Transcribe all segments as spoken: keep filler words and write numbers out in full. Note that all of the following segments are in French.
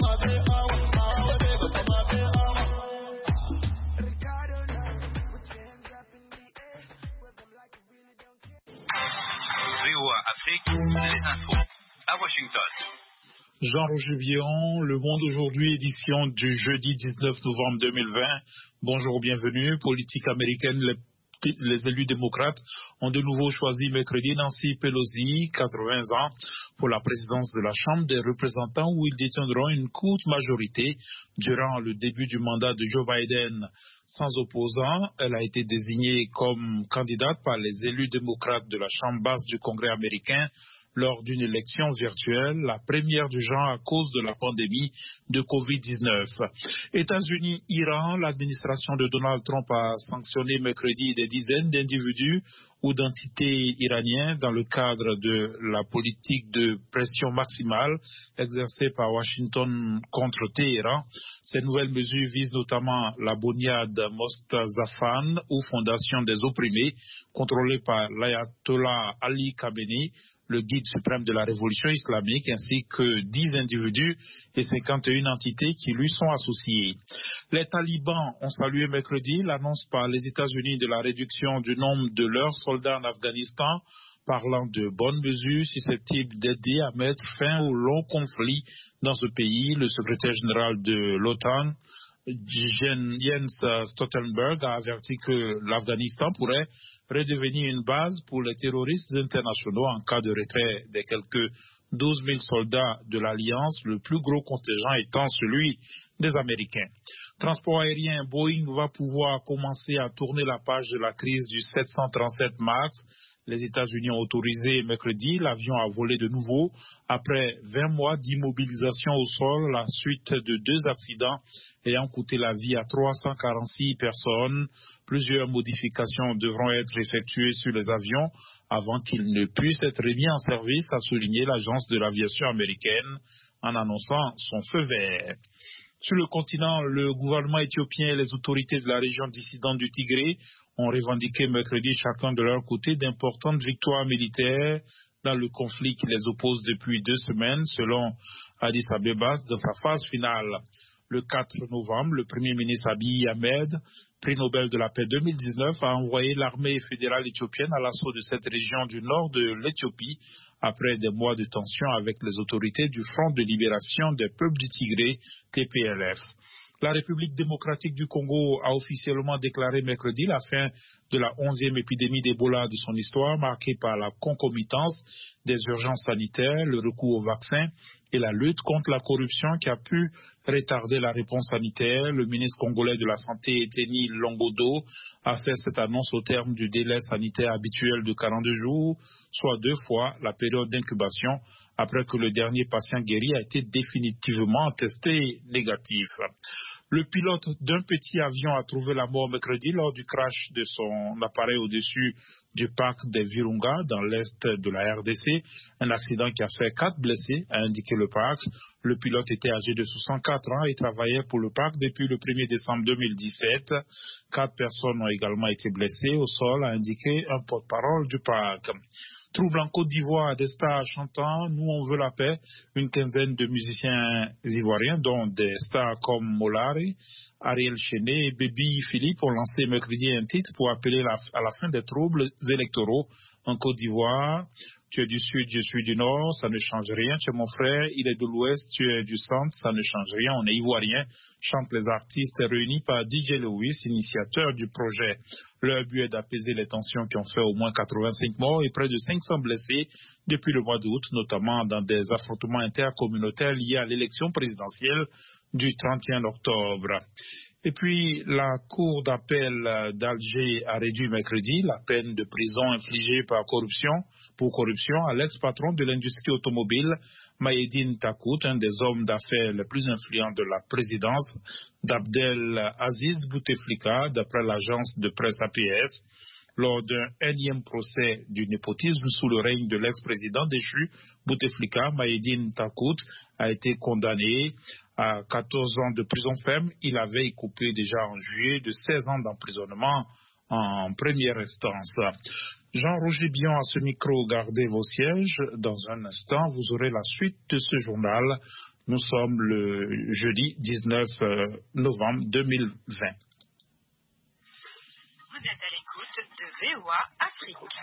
V O A Afrique, les infos à Washington. Jean-Roger Bion, Le Monde aujourd'hui, édition du jeudi dix-neuf novembre deux mille vingt. Bonjour, bienvenue. Politique américaine, les, les élus démocrates ont de nouveau choisi mercredi Nancy Pelosi, quatre-vingts ans, pour la présidence de la Chambre des représentants où ils détiendront une courte majorité durant le début du mandat de Joe Biden. Sans opposant, elle a été désignée comme candidate par les élus démocrates de la Chambre basse du Congrès américain lors d'une élection virtuelle, la première du genre à cause de la pandémie de covid dix-neuf. États-Unis, Iran, l'administration de Donald Trump a sanctionné mercredi des dizaines d'individus ou d'entités iraniennes dans le cadre de la politique de pression maximale exercée par Washington contre Téhéran. Ces nouvelles mesures visent notamment la Bonyad Mostazafan ou Fondation des opprimés, contrôlée par l'ayatollah Ali Khamenei, le guide suprême de la révolution islamique, ainsi que dix individus et cinquante et une entités qui lui sont associés. Les talibans ont salué mercredi l'annonce par les États-Unis de la réduction du nombre de leurs soldats en Afghanistan, parlant de bonnes mesures susceptibles d'aider à mettre fin au long conflit dans ce pays. Le secrétaire général de l'OTAN, Jens Stoltenberg, a averti que l'Afghanistan pourrait redevenir une base pour les terroristes internationaux en cas de retrait des quelques douze mille soldats de l'Alliance, le plus gros contingent étant celui des Américains. Transport aérien, Boeing va pouvoir commencer à tourner la page de la crise du sept cent trente-sept MAX. Les États-Unis ont autorisé mercredi l'avion à voler de nouveau après vingt mois d'immobilisation au sol, la suite de deux accidents ayant coûté la vie à trois cent quarante-six personnes. Plusieurs modifications devront être effectuées sur les avions avant qu'ils ne puissent être remis en service, a souligné l'agence de l'aviation américaine en annonçant son feu vert. Sur le continent, le gouvernement éthiopien et les autorités de la région dissidente du Tigré ont revendiqué mercredi chacun de leur côté d'importantes victoires militaires dans le conflit qui les oppose depuis deux semaines, selon Addis Abeba, dans sa phase finale. Le quatre novembre, le premier ministre Abiy Ahmed, prix Nobel de la paix deux mille dix-neuf, a envoyé l'armée fédérale éthiopienne à l'assaut de cette région du nord de l'Éthiopie après des mois de tension avec les autorités du Front de libération des peuples du Tigré, T P L F. La République démocratique du Congo a officiellement déclaré mercredi la fin de la onzième épidémie d'Ebola de son histoire, marquée par la concomitance des urgences sanitaires, le recours aux vaccins et la lutte contre la corruption qui a pu retarder la réponse sanitaire. Le ministre congolais de la Santé, Eteni Longodo, a fait cette annonce au terme du délai sanitaire habituel de quarante-deux jours, soit deux fois la période d'incubation, après que le dernier patient guéri a été définitivement testé négatif. Le pilote d'un petit avion a trouvé la mort mercredi lors du crash de son appareil au-dessus du parc des Virunga dans l'est de la R D C. Un accident qui a fait quatre blessés, a indiqué le parc. Le pilote était âgé de soixante-quatre ans et travaillait pour le parc depuis le premier décembre deux mille dix-sept. Quatre personnes ont également été blessées au sol, a indiqué un porte-parole du parc. Trouble en Côte d'Ivoire, des stars chantant « Nous on veut la paix ». Une quinzaine de musiciens ivoiriens, dont des stars comme Molari, Ariel Chené et Baby Philippe, ont lancé mercredi un titre pour appeler la, à la fin des troubles électoraux en Côte d'Ivoire. Tu es du sud, je suis du nord, ça ne change rien. Tu es mon frère, il est de l'ouest, tu es du centre, ça ne change rien. On est ivoirien, chantent les artistes réunis par D J Lewis, initiateur du projet. Leur but est d'apaiser les tensions qui ont fait au moins quatre-vingt-cinq morts et près de cinq cents blessés depuis le mois d'août, notamment dans des affrontements intercommunautaires liés à l'élection présidentielle du trente et un octobre. Et puis, la Cour d'appel d'Alger a réduit mercredi la peine de prison infligée par corruption, pour corruption à l'ex-patron de l'industrie automobile, Maïdine Takout, un des hommes d'affaires les plus influents de la présidence d'Abdel Aziz Bouteflika, d'après l'agence de presse A P S. Lors d'un énième procès du népotisme sous le règne de l'ex-président déchu Bouteflika, Maïdine Takout a été condamné à quatorze ans de prison ferme. Il avait écopé déjà en juillet de seize ans d'emprisonnement en première instance. Jean-Roger Bion à ce micro, gardez vos sièges. Dans un instant, vous aurez la suite de ce journal Nous sommes le jeudi dix-neuf novembre deux mille vingt. Vous êtes à l'écoute de V O A Afrique.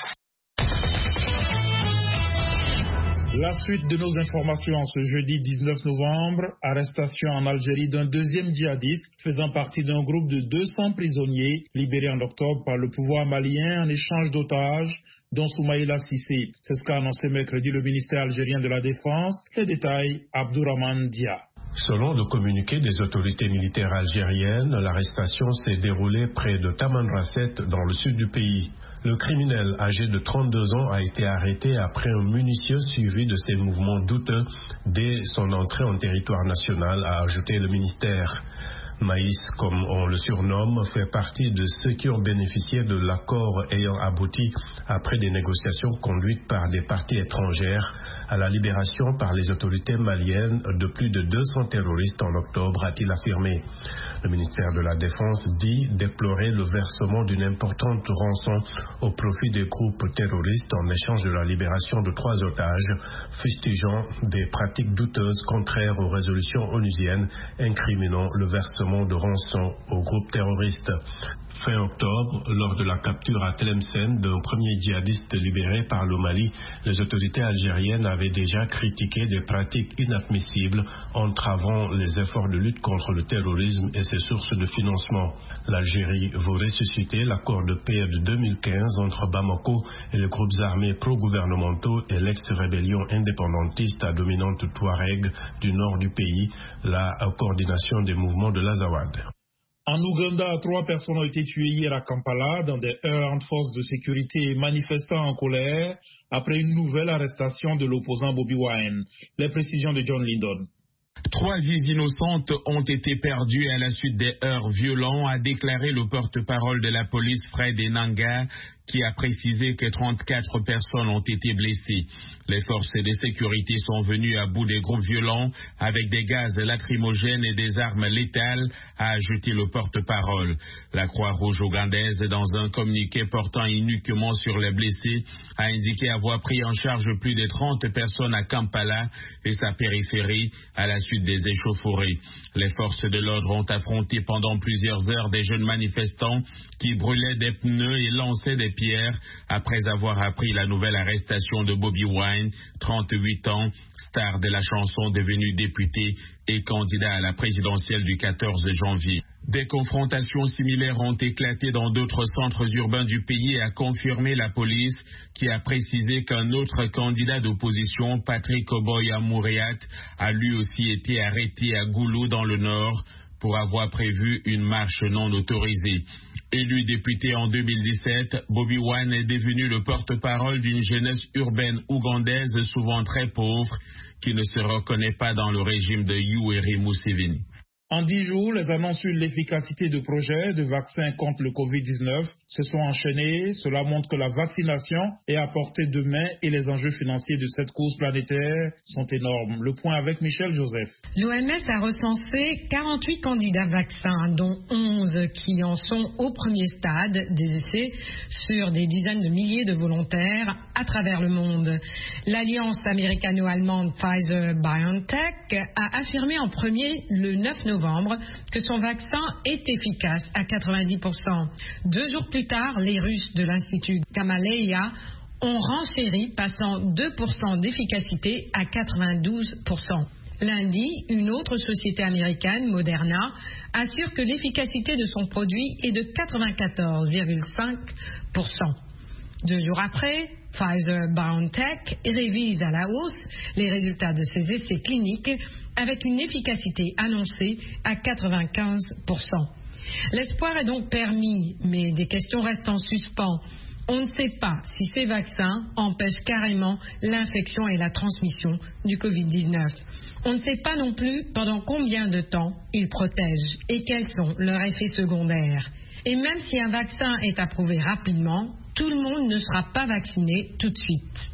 La suite de nos informations ce jeudi dix-neuf novembre, arrestation en Algérie d'un deuxième djihadiste faisant partie d'un groupe de deux cents prisonniers libérés en octobre par le pouvoir malien en échange d'otages, dont Soumaïla Cissé. C'est ce qu'a annoncé mercredi le ministère algérien de la Défense. Les détails, Abdourahmane Dia. Selon le communiqué des autorités militaires algériennes, l'arrestation s'est déroulée près de Tamanrasset dans le sud du pays. Le criminel âgé de trente-deux ans a été arrêté après un minutieux suivi de ses mouvements douteux dès son entrée en territoire national, a ajouté le ministère. Maïs, comme on le surnomme, fait partie de ceux qui ont bénéficié de l'accord ayant abouti, après des négociations conduites par des parties étrangères, à la libération par les autorités maliennes de plus de deux cents terroristes en octobre, a-t-il affirmé. Le ministère de la Défense dit déplorer le versement d'une importante rançon au profit des groupes terroristes en échange de la libération de trois otages, fustigeant des pratiques douteuses contraires aux résolutions onusiennes, incriminant le versement de rançon aux groupes terroristes. Fin octobre, lors de la capture à Tlemcen d'un premier djihadiste libéré par le Mali, les autorités algériennes avaient déjà critiqué des pratiques inadmissibles entravant les efforts de lutte contre le terrorisme et ses sources de financement. L'Algérie veut ressusciter l'accord de paix de deux mille quinze entre Bamako et les groupes armés pro-gouvernementaux et l'ex-rébellion indépendantiste à dominante Touareg du nord du pays, la coordination des mouvements de l'Azawad. En Ouganda, trois personnes ont été tuées hier à Kampala dans des heurts entre forces de sécurité et manifestants en colère après une nouvelle arrestation de l'opposant Bobi Wine. Les précisions de John Lindon. Trois vies innocentes ont été perdues à la suite des heurts violents, a déclaré le porte-parole de la police Fred Enanga, qui a précisé que trente-quatre personnes ont été blessées. Les forces de sécurité sont venues à bout des groupes violents avec des gaz lacrymogènes et des armes létales, a ajouté le porte-parole. La Croix-Rouge ougandaise, dans un communiqué portant uniquement sur les blessés, a indiqué avoir pris en charge plus de trente personnes à Kampala et sa périphérie à la suite des échauffourées. Les forces de l'ordre ont affronté pendant plusieurs heures des jeunes manifestants qui brûlaient des pneus et lançaient des pierres après avoir appris la nouvelle arrestation de Bobi Wine, trente-huit ans, star de la chanson, devenu député et candidat à la présidentielle du quatorze janvier. Des confrontations similaires ont éclaté dans d'autres centres urbains du pays, a confirmé la police, qui a précisé qu'un autre candidat d'opposition, Patrick Oboya Mouriat, a lui aussi été arrêté à Goulou dans le nord pour avoir prévu une marche non autorisée. Élu député en deux mille dix-sept, Bobi Wine est devenu le porte-parole d'une jeunesse urbaine ougandaise souvent très pauvre qui ne se reconnaît pas dans le régime de Yoweri Museveni. En dix jours, les annonces sur l'efficacité de projets de vaccins contre le covid dix-neuf se sont enchaînées. Cela montre que la vaccination est à portée de main et les enjeux financiers de cette course planétaire sont énormes. Le point avec Michel Joseph. L'O M S a recensé quarante-huit candidats vaccins, dont onze qui en sont au premier stade des essais sur des dizaines de milliers de volontaires à travers le monde. L'alliance américano-allemande Pfizer-BioNTech a affirmé en premier le neuf novembre que son vaccin est efficace à quatre-vingt-dix pour cent. Deux jours plus tard, les Russes de l'Institut Gamaleya ont renchéri, passant deux pour cent d'efficacité à quatre-vingt-douze pour cent. Lundi, une autre société américaine, Moderna, assure que l'efficacité de son produit est de quatre-vingt-quatorze virgule cinq pour cent. Deux jours après, Pfizer-BioNTech révise à la hausse les résultats de ses essais cliniques avec une efficacité annoncée à quatre-vingt-quinze pour cent. L'espoir est donc permis, mais des questions restent en suspens. On ne sait pas si ces vaccins empêchent carrément l'infection et la transmission du covid dix-neuf. On ne sait pas non plus pendant combien de temps ils protègent et quels sont leurs effets secondaires. Et même si un vaccin est approuvé rapidement, tout le monde ne sera pas vacciné tout de suite.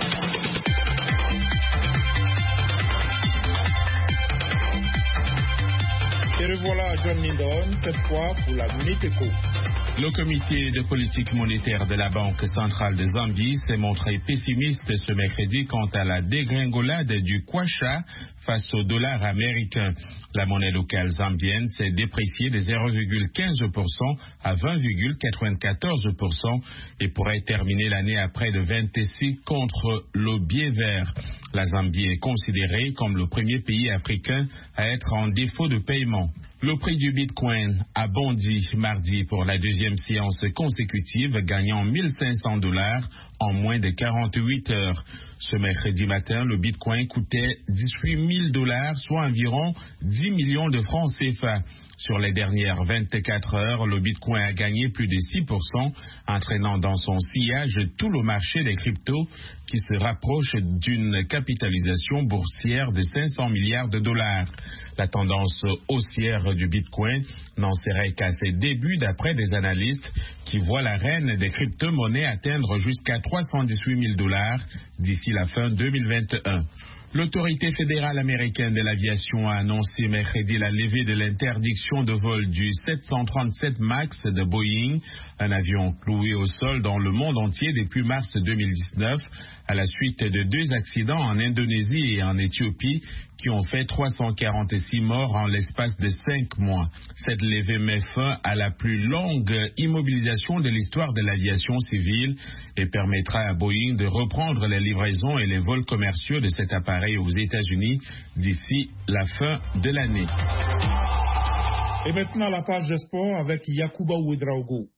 Et revoilà John Lindon, cette fois pour la Minute Éco. Le comité de politique monétaire de la Banque centrale de Zambie s'est montré pessimiste ce mercredi quant à la dégringolade du kwacha face au dollar américain. La monnaie locale zambienne s'est dépréciée de zéro virgule quinze pour cent à vingt virgule quatre-vingt-quatorze pour cent et pourrait terminer l'année à près de vingt-six contre le biais vert. La Zambie est considérée comme le premier pays africain à être en défaut de paiement. Le prix du Bitcoin a bondi mardi pour la deuxième séance consécutive, gagnant mille cinq cents dollars en moins de quarante-huit heures. Ce mercredi matin, le Bitcoin coûtait dix-huit mille dollars, soit environ dix millions de francs C F A. Sur les dernières vingt-quatre heures, le Bitcoin a gagné plus de six pour cent, entraînant dans son sillage tout le marché des cryptos qui se rapproche d'une capitalisation boursière de cinq cents milliards de dollars. La tendance haussière du Bitcoin n'en serait qu'à ses débuts d'après des analystes qui voient la reine des crypto-monnaies atteindre jusqu'à trois cent dix-huit mille dollars d'ici la fin deux mille vingt et un. L'autorité fédérale américaine de l'aviation a annoncé mercredi la levée de l'interdiction de vol du sept cent trente-sept MAX de Boeing, un avion cloué au sol dans le monde entier depuis mars deux mille dix-neuf, à la suite de deux accidents en Indonésie et en Éthiopie qui ont fait trois cent quarante-six morts en l'espace de cinq mois. Cette levée met fin à la plus longue immobilisation de l'histoire de l'aviation civile et permettra à Boeing de reprendre les livraisons et les vols commerciaux de cet appareil aux États-Unis d'ici la fin de l'année. Et maintenant la page de sport avec Yacouba Ouedraogo.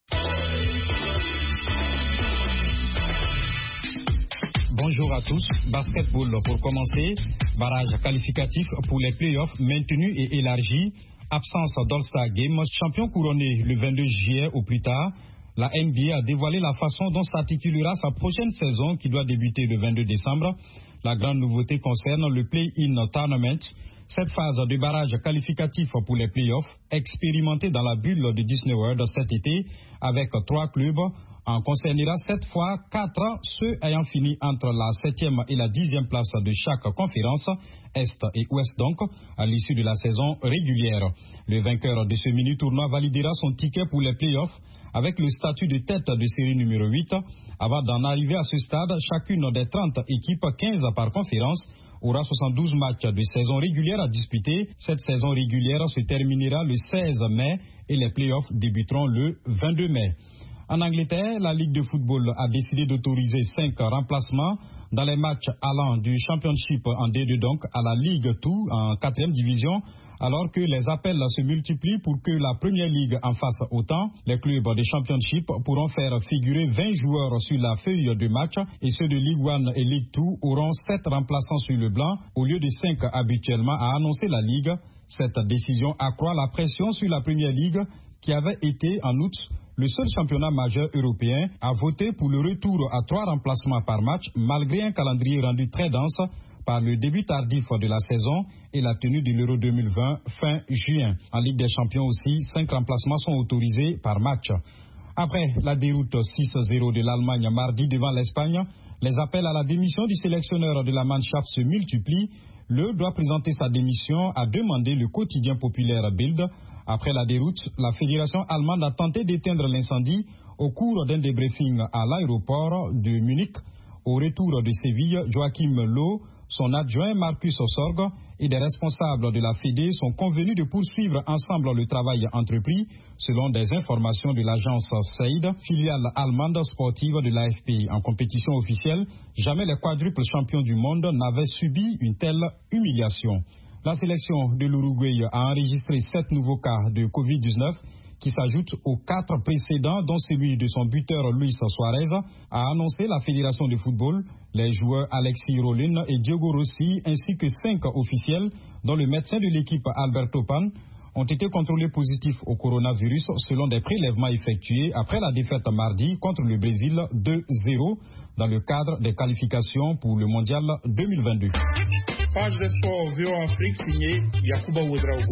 Bonjour à tous. Basketball pour commencer. Barrage qualificatif pour les playoffs maintenus et élargis. Absence d'All-Star Game. Champion couronné le vingt-deux juillet au plus tard. La N B A a dévoilé la façon dont s'articulera sa prochaine saison qui doit débuter le vingt-deux décembre. La grande nouveauté concerne le Play-in Tournament. Cette phase de barrage qualificatif pour les playoffs, expérimentée dans la bulle de Disney World cet été avec trois clubs, en concernera cette fois quatre, ceux ayant fini entre la septième et la dixième place de chaque conférence, Est et Ouest donc, à l'issue de la saison régulière. Le vainqueur de ce mini-tournoi validera son ticket pour les playoffs avec le statut de tête de série numéro huit. Avant d'en arriver à ce stade, chacune des trente équipes, quinze par conférence, aura soixante-douze matchs de saison régulière à disputer. Cette saison régulière se terminera le seize mai et les playoffs débuteront le vingt-deux mai. En Angleterre, la Ligue de football a décidé d'autoriser cinq remplacements dans les matchs allant du Championship en D deux donc à la Ligue deux en quatrième division, alors que les appels se multiplient pour que la Première Ligue en fasse autant. Les clubs de Championship pourront faire figurer vingt joueurs sur la feuille de match et ceux de Ligue un et Ligue deux auront sept remplaçants sur le blanc au lieu de cinq habituellement, a annoncé la Ligue. Cette décision accroît la pression sur la Première Ligue qui avait été en août le seul championnat majeur européen à voter pour le retour à trois remplacements par match malgré un calendrier rendu très dense par le début tardif de la saison et la tenue de l'Euro deux mille vingt fin juin. En Ligue des Champions aussi, cinq remplacements sont autorisés par match. Après la déroute six zéro de l'Allemagne mardi devant l'Espagne, les appels à la démission du sélectionneur de la Mannschaft se multiplient. Le doit présenter sa démission, a demandé le quotidien populaire Bild. Après la déroute, la fédération allemande a tenté d'éteindre l'incendie au cours d'un débriefing à l'aéroport de Munich. Au retour de Séville, Joachim Löw, son adjoint Markus Sorg et des responsables de la Fédé sont convenus de poursuivre ensemble le travail entrepris, selon des informations de l'agence S E I D, filiale allemande sportive de l'A F P. En compétition officielle, jamais les quadruples champions du monde n'avaient subi une telle humiliation. La sélection de l'Uruguay a enregistré sept nouveaux cas de covid dix-neuf qui s'ajoutent aux quatre précédents, dont celui de son buteur Luis Suarez, a annoncé la Fédération de football. Les joueurs Alexis Rolin et Diego Rossi, ainsi que cinq officiels, dont le médecin de l'équipe Alberto Pan, ont été contrôlés positifs au coronavirus selon des prélèvements effectués après la défaite mardi contre le Brésil deux zéro dans le cadre des qualifications pour le Mondial deux mille vingt-deux. Page de sport V O Afrique signée Yacouba Ouedraogo.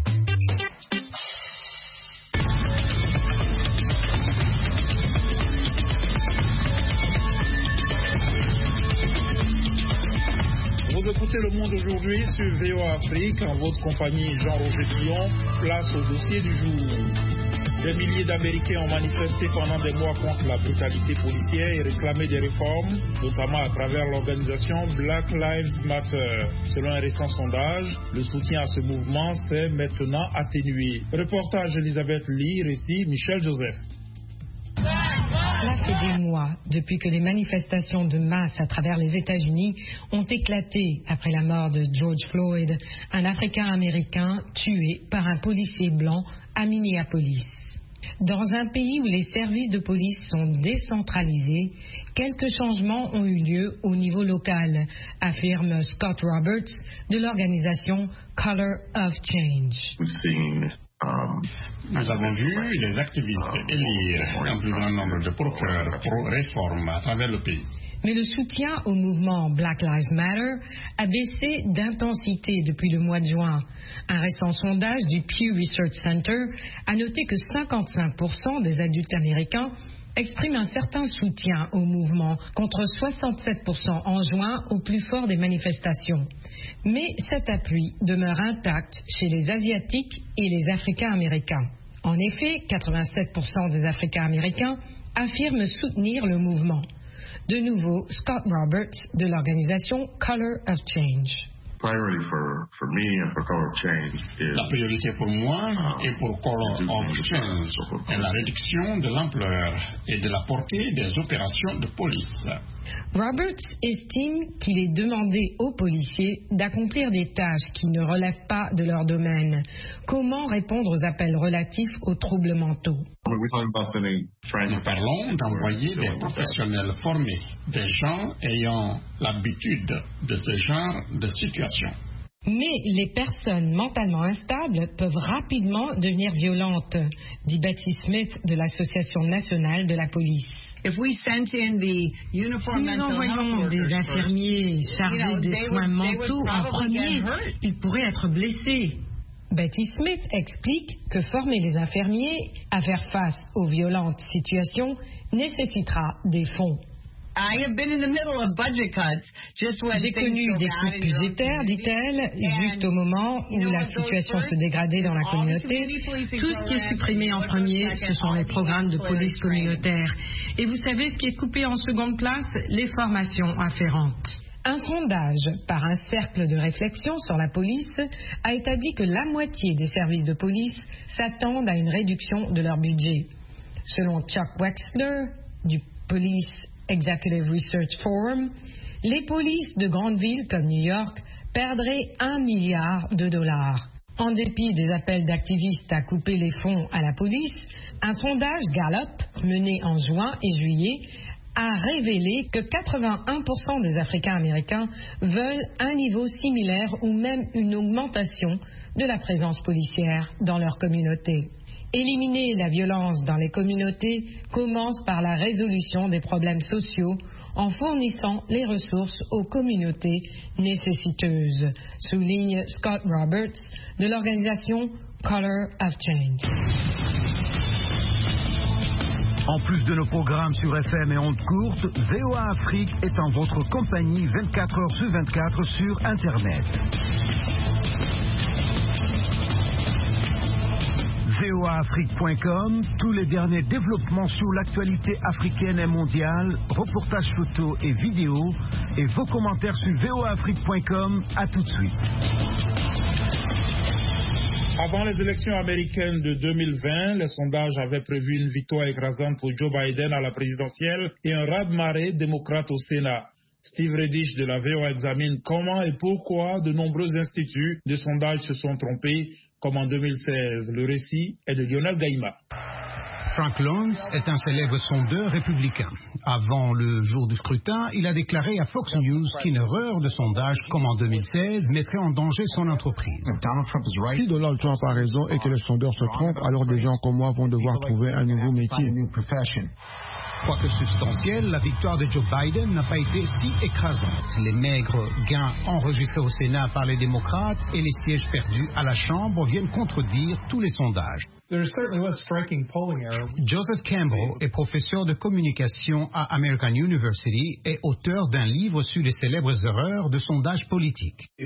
Vous écoutez Le Monde aujourd'hui sur V O Afrique en votre compagnie Jean-Roger Dion. Place au dossier du jour. Des milliers d'Américains ont manifesté pendant des mois contre la brutalité policière et réclamé des réformes, notamment à travers l'organisation Black Lives Matter. Selon un récent sondage, le soutien à ce mouvement s'est maintenant atténué. Reportage Elisabeth Lee, récit Michel Joseph. Cela fait des mois depuis que les manifestations de masse à travers les États-Unis ont éclaté après la mort de George Floyd, un Africain-Américain tué par un policier blanc à Minneapolis. Dans un pays où les services de police sont décentralisés, quelques changements ont eu lieu au niveau local, affirme Scott Roberts de l'organisation Color of Change. Nous avons vu les activistes élire un plus grand nombre de procureurs pour réforme à travers le pays. Mais le soutien au mouvement Black Lives Matter a baissé d'intensité depuis le mois de juin. Un récent sondage du Pew Research Center a noté que cinquante-cinq pour cent des adultes américains expriment un certain soutien au mouvement, contre soixante-sept pour cent en juin au plus fort des manifestations. Mais cet appui demeure intact chez les Asiatiques et les Africains-Américains. En effet, quatre-vingt-sept pour cent des Africains-Américains affirment soutenir le mouvement. De nouveau, Scott Roberts de l'organisation Color of Change. La priorité pour moi et pour Color of Change est la réduction de l'ampleur et de la portée des opérations de police. Roberts estime qu'il est demandé aux policiers d'accomplir des tâches qui ne relèvent pas de leur domaine. Comment répondre aux appels relatifs aux troubles mentaux? Nous parlons d'envoyer des professionnels formés, des gens ayant l'habitude de ce genre de situation. Mais les personnes mentalement instables peuvent rapidement devenir violentes, dit Betty Smith de l'Association nationale de la police. Si nous envoyons des infirmiers chargés des soins mentaux en premier, ils pourraient être blessés. Betty Smith explique que former les infirmiers à faire face aux violentes situations nécessitera des fonds. J'ai connu des coupes budgétaires, dit-elle, juste au moment où la situation se dégradait dans la communauté. Tout ce qui est supprimé en premier, ce sont les programmes de police communautaire. Et vous savez ce qui est coupé en seconde place? Les formations afférentes. Un sondage par un cercle de réflexion sur la police a établi que la moitié des services de police s'attendent à une réduction de leur budget. Selon Chuck Wexler du Police Executive Research Forum, les polices de grandes villes comme New York perdraient un milliard de dollars. En dépit des appels d'activistes à couper les fonds à la police, un sondage Gallup mené en juin et juillet a révélé que quatre-vingt-un pour cent des Africains-Américains veulent un niveau similaire ou même une augmentation de la présence policière dans leur communauté. Éliminer la violence dans les communautés commence par la résolution des problèmes sociaux en fournissant les ressources aux communautés nécessiteuses, souligne Scott Roberts de l'organisation Color of Change. En plus de nos programmes sur F M et ondes courtes, V O A Afrique est en votre compagnie vingt-quatre heures sur vingt-quatre sur Internet. V O A Afrique point com, tous les derniers développements sur l'actualité africaine et mondiale, reportages photos et vidéos, et vos commentaires sur V O A Afrique point com. À tout de suite. Avant les élections américaines de deux mille vingt, les sondages avaient prévu une victoire écrasante pour Joe Biden à la présidentielle et un raz-de-marée démocrate au Sénat. Steve Redish de la V O A examine comment et pourquoi de nombreux instituts de sondage se sont trompés, comme en deux mille seize. Le récit est de Lionel Gaïma. Frank Luntz est un célèbre sondeur républicain. Avant le jour du scrutin, il a déclaré à Fox News qu'une erreur de sondage comme en deux mille seize mettrait en danger son entreprise. Si Donald Trump a raison et que les sondeurs se trompent, alors des gens comme moi vont devoir trouver un nouveau métier. Quoique substantielle, la victoire de Joe Biden n'a pas été si écrasante. Les maigres gains enregistrés au Sénat par les démocrates et les sièges perdus à la Chambre viennent contredire tous les sondages. Joseph Campbell est professeur de communication à American University et auteur d'un livre sur les célèbres erreurs de sondage politique. Les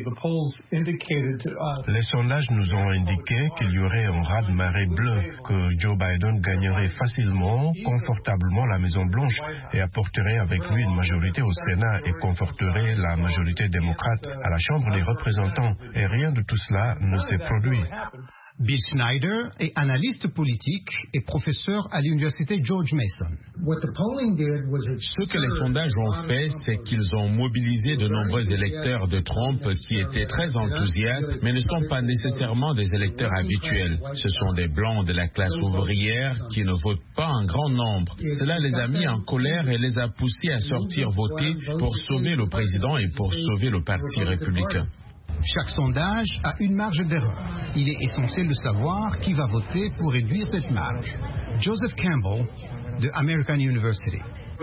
sondages nous ont indiqué qu'il y aurait un raz-de-marée bleu, que Joe Biden gagnerait facilement, confortablement la Maison-Blanche et apporterait avec lui une majorité au Sénat et conforterait la majorité démocrate à la Chambre des représentants. Et rien de tout cela ne s'est produit. Bill Schneider est analyste politique et professeur à l'université George Mason. Ce que les sondages ont fait, c'est qu'ils ont mobilisé de nombreux électeurs de Trump qui étaient très enthousiastes, mais ne sont pas nécessairement des électeurs habituels. Ce sont des blancs de la classe ouvrière qui ne votent pas en grand nombre. Cela les a mis en colère et les a poussés à sortir voter pour sauver le président et pour sauver le Parti républicain. Chaque sondage a une marge d'erreur. Il est essentiel de savoir qui va voter pour réduire cette marge. Joseph Campbell, de American University.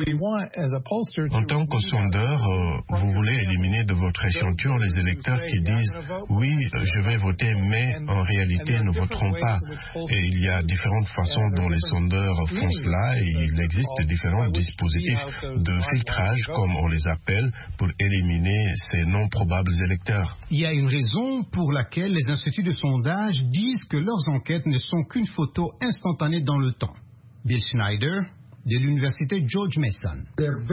En tant que sondeur, euh, vous voulez éliminer de votre échantillon les électeurs qui disent « oui, je vais voter, mais en réalité ne voteront pas ». Et il y a différentes façons dont les sondeurs font cela et il existe différents dispositifs de filtrage, comme on les appelle, pour éliminer ces non probables électeurs. Il y a une raison pour laquelle les instituts de sondage disent que leurs enquêtes ne sont qu'une photo instantanée dans le temps. Bill Schneider, de l'université George Mason.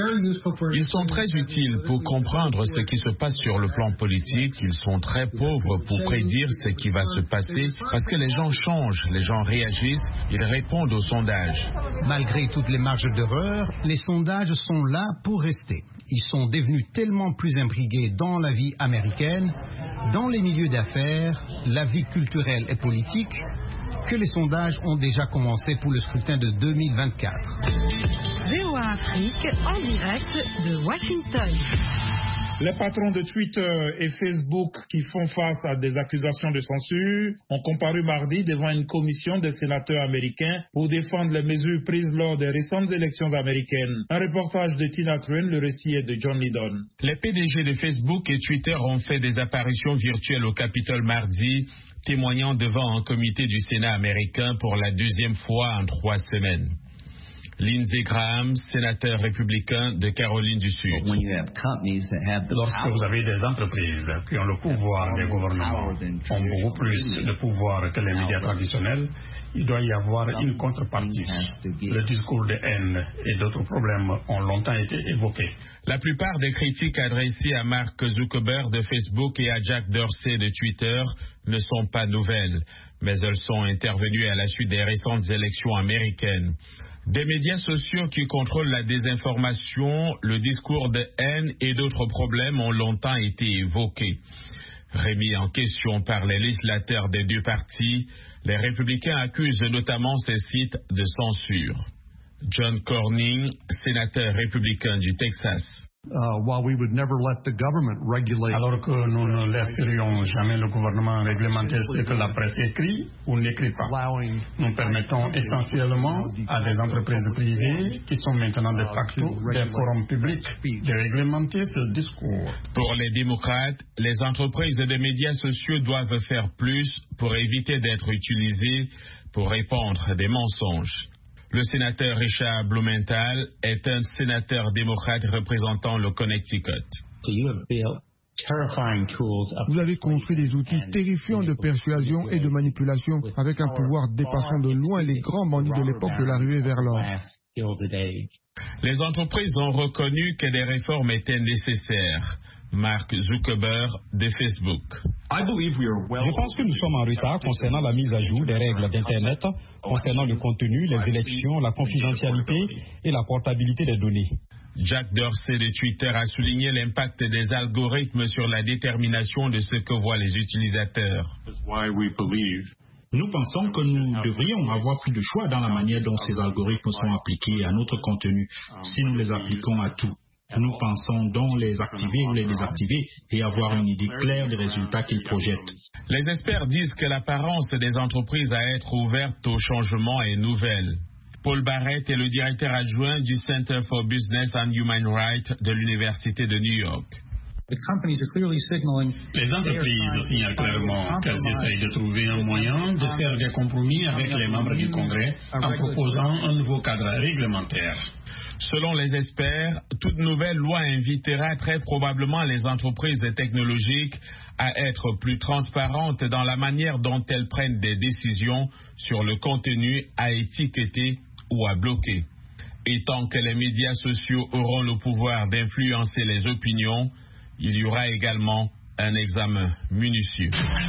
Ils sont très utiles pour comprendre ce qui se passe sur le plan politique. Ils sont très pauvres pour prédire ce qui va se passer parce que les gens changent, les gens réagissent, ils répondent aux sondages. Malgré toutes les marges d'erreur, les sondages sont là pour rester. Ils sont devenus tellement plus imbriqués dans la vie américaine, dans les milieux d'affaires, la vie culturelle et politique, que les sondages ont déjà commencé pour le scrutin de deux mille vingt-quatre. V O A Afrique en direct de Washington. Les patrons de Twitter et Facebook qui font face à des accusations de censure ont comparu mardi devant une commission des sénateurs américains pour défendre les mesures prises lors des récentes élections américaines. Un reportage de Tina Train, le récit est de John Lydon. Les P D G de Facebook et Twitter ont fait des apparitions virtuelles au Capitole mardi, témoignant devant un comité du Sénat américain pour la deuxième fois en trois semaines. Lindsey Graham, sénateur républicain de Caroline du Sud. Lorsque vous avez des entreprises qui ont le pouvoir des gouvernements, ont beaucoup plus de pouvoir que les médias traditionnels, il doit y avoir une contrepartie. Le discours de haine et d'autres problèmes ont longtemps été évoqués. La plupart des critiques adressées à Mark Zuckerberg de Facebook et à Jack Dorsey de Twitter ne sont pas nouvelles, mais elles sont intervenues à la suite des récentes élections américaines. Des médias sociaux qui contrôlent la désinformation, le discours de haine et d'autres problèmes ont longtemps été évoqués. Remis en question par les législateurs des deux partis, les républicains accusent notamment ces sites de censure. John Cornyn, sénateur républicain du Texas. Uh, while we would never let the government regulate. Alors que nous ne laisserions jamais le gouvernement réglementer ce que la presse écrit ou n'écrit pas. Nous permettons essentiellement à des entreprises privées qui sont maintenant de facto des forums publics de réglementer ce discours. Pour les démocrates, les entreprises de médias sociaux doivent faire plus pour éviter d'être utilisées pour répandre des mensonges. Le sénateur Richard Blumenthal est un sénateur démocrate représentant le Connecticut. Vous avez construit des outils terrifiants de persuasion et de manipulation avec un pouvoir dépassant de loin les grands bandits de l'époque de l'arrivée vers l'or. Les entreprises ont reconnu que des réformes étaient nécessaires. Mark Zuckerberg de Facebook. Je pense que nous sommes en retard concernant la mise à jour des règles d'Internet, concernant le contenu, les élections, la confidentialité et la portabilité des données. Jack Dorsey de Twitter a souligné l'impact des algorithmes sur la détermination de ce que voient les utilisateurs. Nous pensons que nous devrions avoir plus de choix dans la manière dont ces algorithmes sont appliqués à notre contenu, si nous les appliquons à tout. Nous pensons donc les activer ou les désactiver et avoir une idée claire des résultats qu'ils projettent. Les experts disent que l'apparence des entreprises à être ouvertes au changement est nouvelle. Paul Barrett est le directeur adjoint du Center for Business and Human Rights de l'Université de New York. Les entreprises signalent clairement qu'elles essayent de trouver un moyen de faire des compromis avec les membres du Congrès en proposant un nouveau cadre réglementaire. Selon les experts, toute nouvelle loi invitera très probablement les entreprises technologiques à être plus transparentes dans la manière dont elles prennent des décisions sur le contenu à étiqueter ou à bloquer. Et tant que les médias sociaux auront le pouvoir d'influencer les opinions, il y aura également un examen minutieux.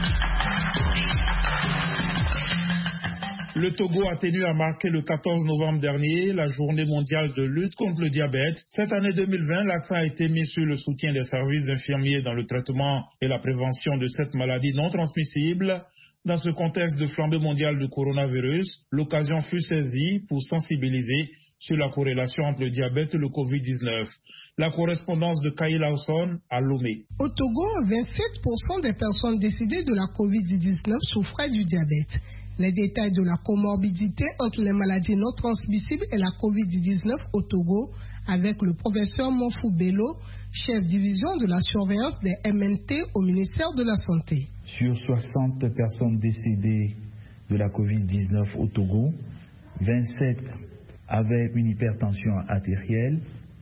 Le Togo a tenu à marquer le quatorze novembre dernier la journée mondiale de lutte contre le diabète. Cette année deux mille vingt, l'accent a été mis sur le soutien des services infirmiers dans le traitement et la prévention de cette maladie non transmissible. Dans ce contexte de flambée mondiale du coronavirus, l'occasion fut saisie pour sensibiliser sur la corrélation entre le diabète et le covid dix-neuf. La correspondance de Kay Lawson à Lomé. Au Togo, vingt-sept pour cent des personnes décédées de la covid dix-neuf souffraient du diabète. Les détails de la comorbidité entre les maladies non transmissibles et la covid dix-neuf au Togo avec le professeur Monfou Bello, chef division de la surveillance des M N T au ministère de la Santé. Sur soixante personnes décédées de la covid dix-neuf au Togo, vingt-sept avaient une hypertension artérielle,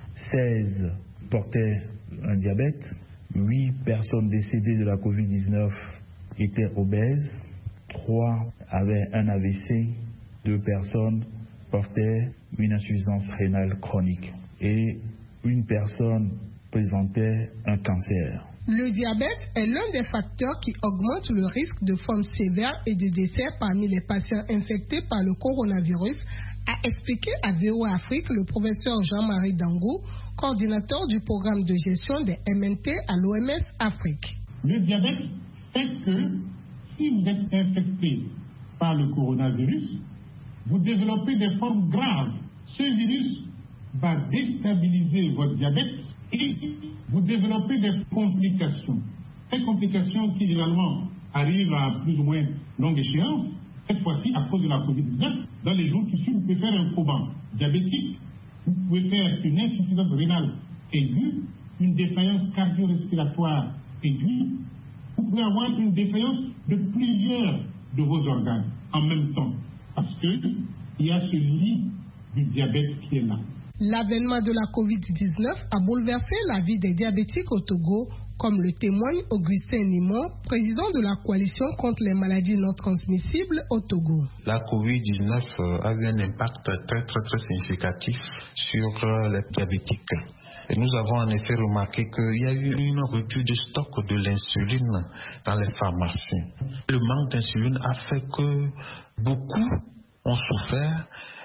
seize portaient un diabète, huit personnes décédées de la covid dix-neuf étaient obèses, trois avaient un A V C, deux personnes portaient une insuffisance rénale chronique et une personne présentait un cancer. Le diabète est l'un des facteurs qui augmente le risque de formes sévères et de décès parmi les patients infectés par le coronavirus, a expliqué à V O A Afrique le professeur Jean-Marie Dangou, coordinateur du programme de gestion des M N T à l'O M S Afrique. Le diabète fait que si vous êtes infecté par le coronavirus, vous développez des formes graves. Ce virus va déstabiliser votre diabète et vous développez des complications. Ces complications qui généralement arrivent à plus ou moins longue échéance, cette fois-ci à cause de la covid dix-neuf, dans les jours qui suivent, vous pouvez faire un coma diabétique, vous pouvez faire une insuffisance rénale aiguë, une défaillance cardio-respiratoire aiguë, vous pouvez avoir une défaillance de plusieurs de vos organes en même temps, parce qu'il y a ce lit du diabète qui est là. L'avènement de la covid dix-neuf a bouleversé la vie des diabétiques au Togo, comme le témoigne Augustin Nimon, président de la coalition contre les maladies non transmissibles au Togo. La covid dix-neuf a eu un impact très très très significatif sur les diabétiques. Et nous avons en effet remarqué qu'il y a eu une rupture de stock de l'insuline dans les pharmacies. Le manque d'insuline a fait que beaucoup ont souffert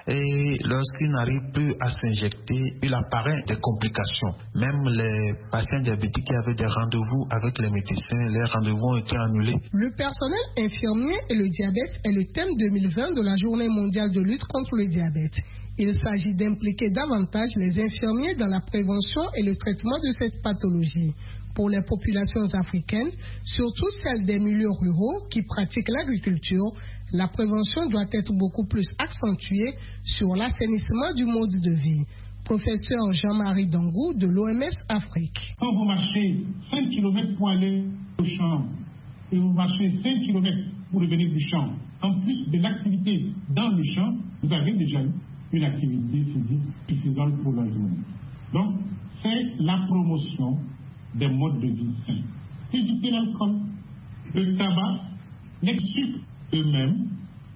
et lorsqu'ils n'arrivent plus à s'injecter, il apparaît des complications. Même les patients diabétiques qui avaient des rendez-vous avec les médecins, les rendez-vous ont été annulés. Le personnel infirmier et le diabète est le thème deux mille vingt de la Journée mondiale de lutte contre le diabète. Il s'agit d'impliquer davantage les infirmiers dans la prévention et le traitement de cette pathologie. Pour les populations africaines, surtout celles des milieux ruraux qui pratiquent l'agriculture, la prévention doit être beaucoup plus accentuée sur l'assainissement du mode de vie. Professeur Jean-Marie Dangou de l'O M S Afrique. Quand vous marchez cinq kilomètres pour aller au champ et vous marchez cinq kilomètres pour revenir du champ, en plus de l'activité dans le champ, vous avez déjà eu une activité physique suffisante pour la journée. Donc, c'est la promotion des modes de vie sains. Éviter l'alcool, le tabac, les sucres eux-mêmes,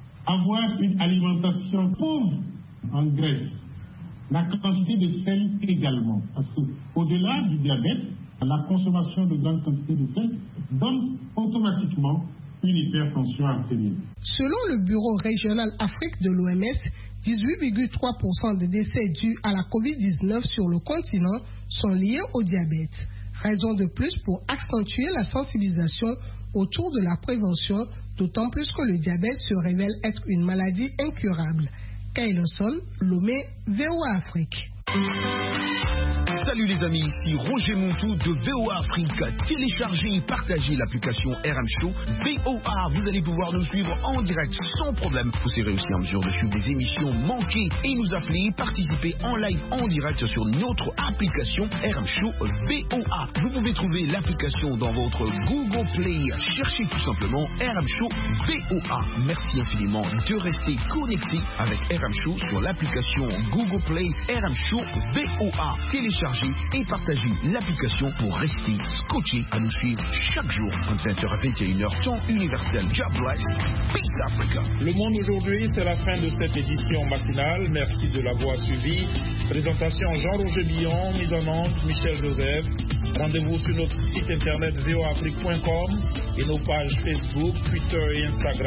avoir une alimentation pauvre en graisse, la quantité de sel également. Parce qu'au-delà du diabète, la consommation de grandes quantités de sel donne automatiquement une hypertension artérielle. Selon le Bureau régional Afrique de l'O M S, dix-huit virgule trois pour cent des décès dus à la covid dix-neuf sur le continent sont liés au diabète. Raison de plus pour accentuer la sensibilisation autour de la prévention, d'autant plus que le diabète se révèle être une maladie incurable. Kay Lawson, Lomé, V O A Afrique. Salut les amis, ici Roger Montou de V O A Afrique. Téléchargez et partagez l'application R M Show V O A. Vous allez pouvoir nous suivre en direct sans problème. Vous serez aussi en mesure de suivre des émissions manquées et nous appeler, participer en live en direct sur notre application R M Show V O A. Vous pouvez trouver l'application dans votre Google Play. Cherchez tout simplement R M Show V O A. Merci infiniment de rester connecté avec R M Show sur l'application Google Play R M Show V O A. Téléchargez et partagez l'application pour rester scotché à nous suivre chaque jour entre vingt heures à vingt et une heures, temps universel. God bless. Peace Africa. Le monde aujourd'hui, c'est la fin de cette édition matinale. Merci de l'avoir suivi. Présentation Jean-Roger Billon, mise en onde Michel Joseph. Rendez-vous sur notre site internet v o afrique point com et nos pages Facebook, Twitter et Instagram.